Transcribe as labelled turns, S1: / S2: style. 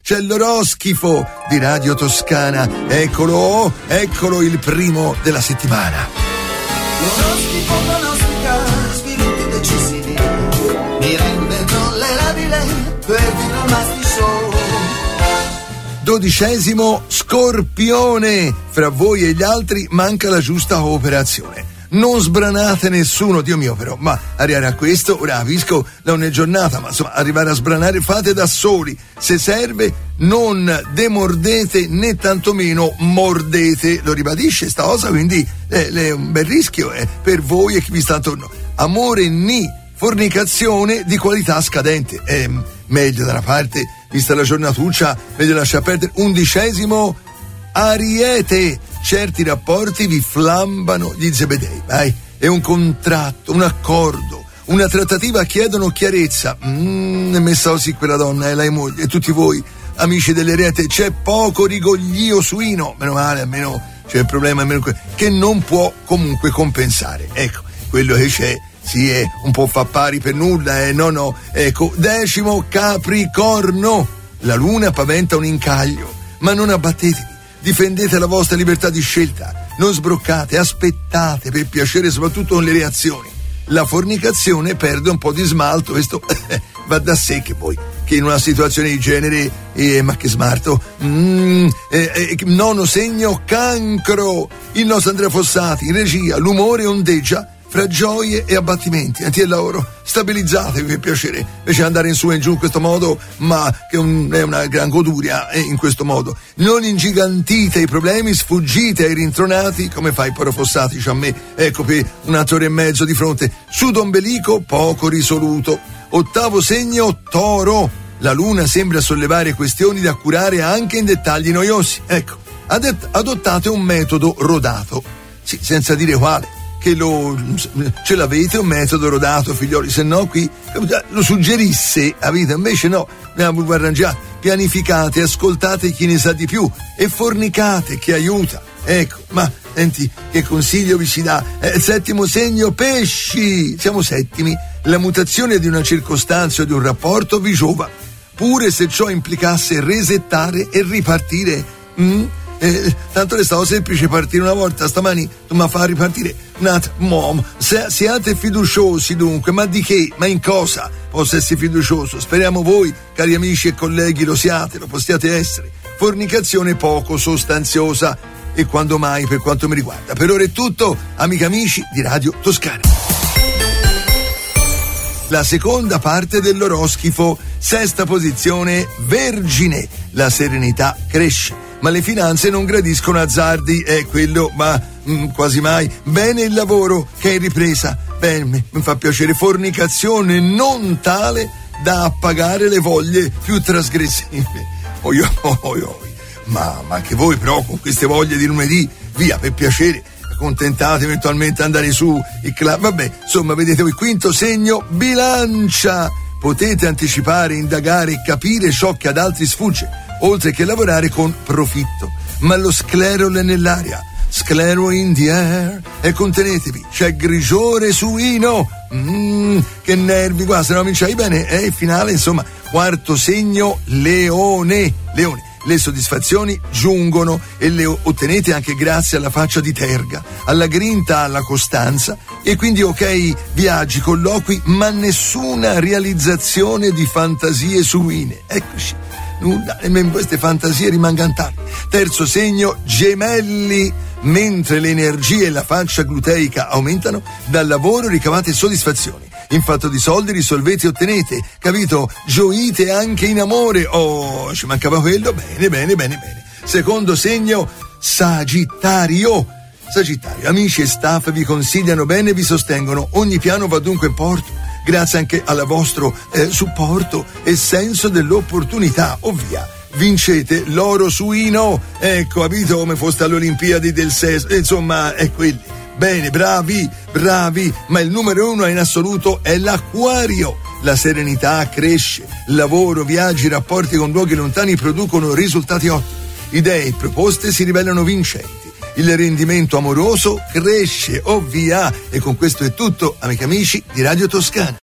S1: c'è l'oroscifo di Radio Toscana. Eccolo il primo della settimana.
S2: L'oroscifo pronostica sviluppi decisivi, mi rende tollerabile perfino il Masti Show.
S1: 12° Scorpione, fra voi e gli altri manca la giusta cooperazione. Non sbranate nessuno, Dio mio, però, ma arrivare a questo, ora capisco, da ogni giornata, ma insomma, arrivare a sbranare fate da soli. Se serve, non demordete né tantomeno mordete. Lo ribadisce sta cosa, quindi è un bel rischio per voi e chi vi sta attorno. Amore ni fornicazione di qualità scadente. Meglio da una parte, vista la giornatuccia, meglio lasciare perdere. 11° Ariete, certi rapporti vi flambano gli zebedei, vai, è un contratto, un accordo, una trattativa chiedono chiarezza. È messa così quella donna e la moglie e tutti voi amici delle Ariete, c'è poco rigoglio suino, meno male, almeno c'è il problema almeno che non può comunque compensare, ecco, quello che c'è. Sì, un po' fa pari per nulla, no, ecco. 10° Capricorno, la luna paventa un incaglio, ma non abbattetevi. Difendete la vostra libertà di scelta, non sbroccate, aspettate per piacere soprattutto con le reazioni. La fornicazione perde un po' di smalto, questo va da sé che voi, che in una situazione di genere, ma che smarto, 9° segno Cancro, il nostro Andrea Fossati in regia, l'umore ondeggia fra gioie e abbattimenti, e il lavoro stabilizzatevi per piacere, invece andare in su e in giù in questo modo, ma che è una gran goduria in questo modo. Non ingigantite i problemi, sfuggite ai rintronati, come fa il Poro Fossati, a me, ecco, per 1 ora e mezzo di fronte, sudo ombelico poco risoluto. 8° segno Toro, la luna sembra sollevare questioni da curare anche in dettagli noiosi, ecco, adottate un metodo rodato, sì, senza dire quale, che ce l'avete un metodo rodato, figlioli, se no qui lo suggerisse a vita, invece no, abbiamo arrangiato. Pianificate, ascoltate chi ne sa di più e fornicate chi aiuta, ecco. Ma senti che consiglio vi si dà. 7° segno Pesci, siamo settimi, la mutazione di una circostanza o di un rapporto vi giova, pure se ciò implicasse resettare e ripartire. Tanto restava semplice partire una volta, stamani tu mi fa ripartire un'altra. Siate fiduciosi dunque, ma di che? Ma in cosa posso essere fiducioso? Speriamo voi, cari amici e colleghi, lo siate, lo possiate essere. Fornicazione poco sostanziosa, e quando mai per quanto mi riguarda. Per ora è tutto, amiche e amici di Radio Toscana. La seconda parte dell'oroscifo, 6ª posizione Vergine, la serenità cresce, ma le finanze non gradiscono azzardi, è quello, ma quasi mai. Bene il lavoro che è in ripresa, bene, mi fa piacere. Fornicazione non tale da appagare le voglie più trasgressive. Ma anche voi però con queste voglie di lunedì, via, per piacere, accontentate eventualmente andare su il club, vabbè, insomma, vedete voi. 5° segno Bilancia, potete anticipare, indagare e capire ciò che ad altri sfugge, oltre che lavorare con profitto, ma lo sclero è nell'aria, sclero in the air, e contenetevi, c'è grigiore suino, che nervi, guarda, se non cominciai bene è il finale, insomma. 4° segno Leone, le soddisfazioni giungono e le ottenete anche grazie alla faccia di terga, alla grinta, alla costanza, e quindi ok, viaggi, colloqui, ma nessuna realizzazione di fantasie suine, eccoci. Nulla, nemmeno queste fantasie rimangano tali. 3° segno Gemelli, mentre le energie e la faccia gluteica aumentano, dal lavoro ricavate soddisfazioni, in fatto di soldi risolvete e ottenete, capito? Gioite anche in amore. Oh, ci mancava quello, bene. 2° segno Sagittario, amici e staff vi consigliano bene e vi sostengono, ogni piano va dunque in porto, grazie anche al vostro supporto e senso dell'opportunità, ovvia. Vincete l'oro suino, ecco, capito, come foste alle Olimpiadi del sesso, insomma, è quelli. Bene, bravi, ma il numero 1 in assoluto è l'Acquario. La serenità cresce, lavoro, viaggi, rapporti con luoghi lontani producono risultati ottimi. Idee proposte si rivelano vincenti. Il rendimento amoroso cresce, ovvia. E con questo è tutto, amiche e amici di Radio Toscana.